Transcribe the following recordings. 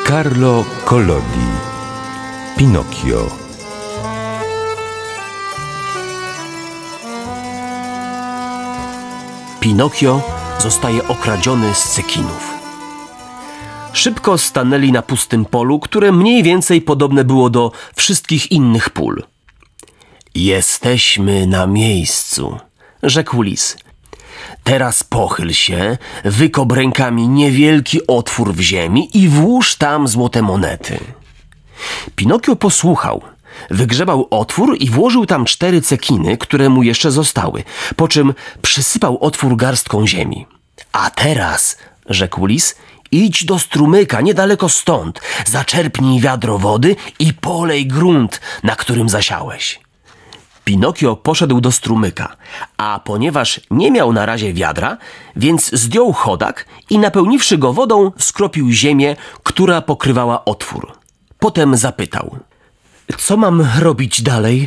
Carlo Collodi. Pinokio. Pinokio zostaje okradziony z cekinów. Szybko stanęli na pustym polu, które mniej więcej podobne było do wszystkich innych pól. Jesteśmy na miejscu, rzekł lis. Teraz pochyl się, wykop rękami niewielki otwór w ziemi i włóż tam złote monety. Pinokio posłuchał. Wygrzebał otwór i włożył tam 4 cekiny, które mu jeszcze zostały, po czym przysypał otwór garstką ziemi. A teraz, rzekł lis, idź do strumyka niedaleko stąd, zaczerpnij wiadro wody i polej grunt, na którym zasiałeś. Pinokio poszedł do strumyka, a ponieważ nie miał na razie wiadra, więc zdjął chodak i napełniwszy go wodą, skropił ziemię, która pokrywała otwór. Potem zapytał: co mam robić dalej?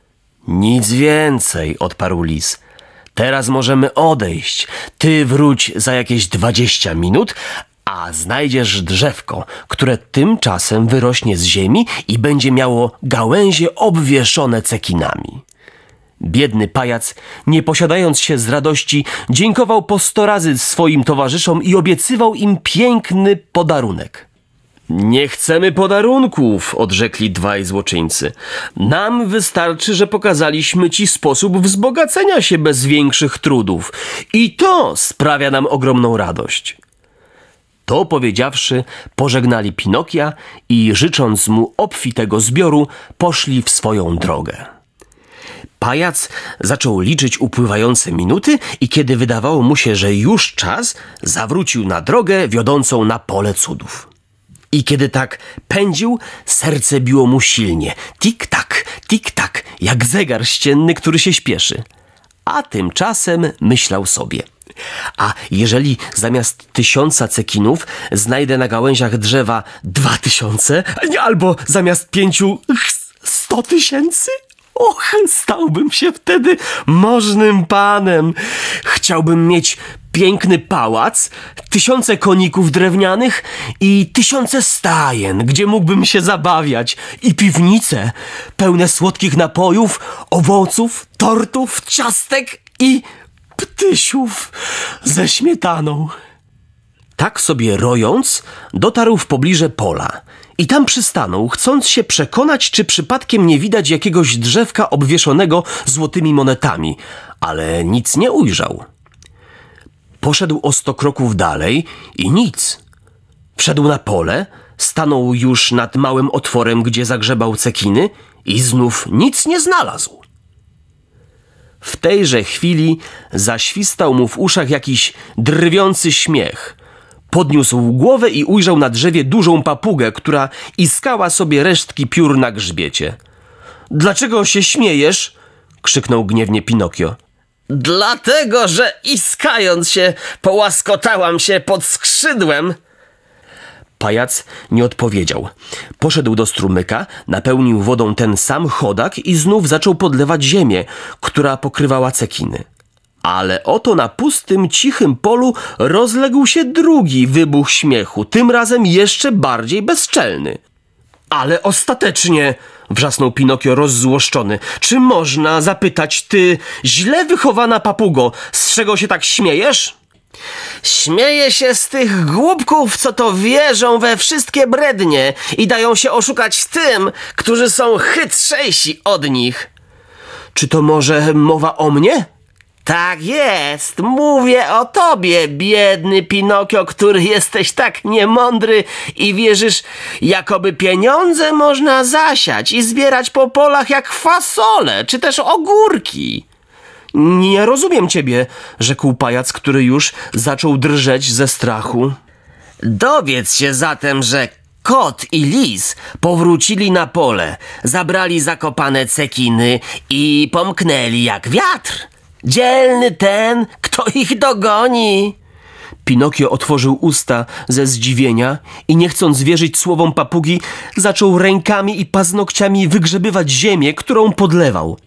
Nic więcej, odparł lis. Teraz możemy odejść. Ty wróć za jakieś 20 minut, a znajdziesz drzewko, które tymczasem wyrośnie z ziemi i będzie miało gałęzie obwieszone cekinami. Biedny pajac, nie posiadając się z radości, dziękował po 100 razy swoim towarzyszom i obiecywał im piękny podarunek. Nie chcemy podarunków, odrzekli dwaj złoczyńcy. Nam wystarczy, że pokazaliśmy ci sposób wzbogacenia się bez większych trudów. I to sprawia nam ogromną radość. To powiedziawszy, pożegnali Pinokia i życząc mu obfitego zbioru, poszli w swoją drogę. Pajac zaczął liczyć upływające minuty i kiedy wydawało mu się, że już czas, zawrócił na drogę wiodącą na pole cudów. I kiedy tak pędził, serce biło mu silnie. Tik-tak, jak zegar ścienny, który się śpieszy. A tymczasem myślał sobie: a jeżeli zamiast 1000 cekinów znajdę na gałęziach drzewa 2000, albo zamiast 5 100 000? Och, stałbym się wtedy możnym panem. Chciałbym mieć piękny pałac, 1000 koników drewnianych i 1000 stajen, gdzie mógłbym się zabawiać, i piwnice pełne słodkich napojów, owoców, tortów, ciastek i ptysiów ze śmietaną. Tak sobie rojąc, dotarł w pobliże pola i tam przystanął, chcąc się przekonać, czy przypadkiem nie widać jakiegoś drzewka obwieszonego złotymi monetami, ale nic nie ujrzał. Poszedł o 100 kroków dalej i nic. Wszedł na pole, stanął już nad małym otworem, gdzie zagrzebał cekiny i znów nic nie znalazł. W tejże chwili zaświstał mu w uszach jakiś drwiący śmiech. Podniósł głowę i ujrzał na drzewie dużą papugę, która iskała sobie resztki piór na grzbiecie. Dlaczego się śmiejesz? Krzyknął gniewnie Pinokio. Dlatego, że iskając się połaskotałam się pod skrzydłem. Pajac nie odpowiedział. Poszedł do strumyka, napełnił wodą ten sam chodak i znów zaczął podlewać ziemię, która pokrywała cekiny. Ale oto na pustym, cichym polu rozległ się drugi wybuch śmiechu, tym razem jeszcze bardziej bezczelny. Ale ostatecznie, wrzasnął Pinokio rozzłoszczony, czy można zapytać, ty źle wychowana papugo, z czego się tak śmiejesz? Śmieję się z tych głupków, co to wierzą we wszystkie brednie i dają się oszukać tym, którzy są chytrzejsi od nich. Czy to może mowa o mnie? Tak jest, mówię o tobie, biedny Pinokio, który jesteś tak niemądry i wierzysz, jakoby pieniądze można zasiać i zbierać po polach jak fasole, czy też ogórki. Nie rozumiem ciebie, rzekł pajac, który już zaczął drżeć ze strachu. Dowiedz się zatem, że kot i lis powrócili na pole, zabrali zakopane cekiny i pomknęli jak wiatr. Dzielny ten, kto ich dogoni. Pinokio otworzył usta ze zdziwienia i nie chcąc wierzyć słowom papugi, zaczął rękami i paznokciami wygrzebywać ziemię, którą podlewał.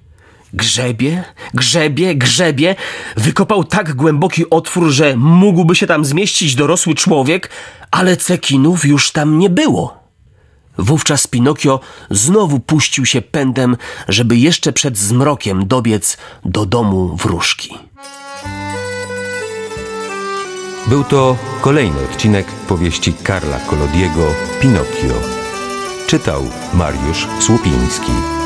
Grzebie. Wykopał tak głęboki otwór, że mógłby się tam zmieścić dorosły człowiek, ale cekinów już tam nie było. Wówczas Pinokio znowu puścił się pędem, żeby jeszcze przed zmrokiem dobiec do domu wróżki. Był to kolejny odcinek powieści Karla Collodiego Pinokio. Czytał Mariusz Słupiński.